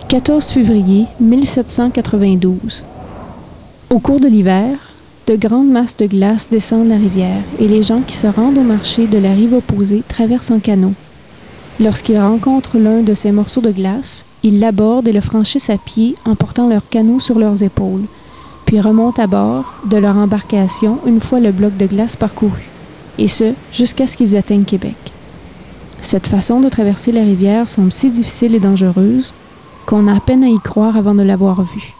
14 février 1792. Au cours de l'hiver, de grandes masses de glace descendent la rivière et les gens qui se rendent au marché de la rive opposée traversent en canot. Lorsqu'ils rencontrent l'un de ces morceaux de glace, ils l'abordent et le franchissent à pied en portant leur canot sur leurs épaules, puis remontent à bord de leur embarcation une fois le bloc de glace parcouru, et ce, jusqu'à ce qu'ils atteignent Québec. Cette façon de traverser la rivière semble si difficile et dangereuse qu'on a à peine à y croire avant de l'avoir vue.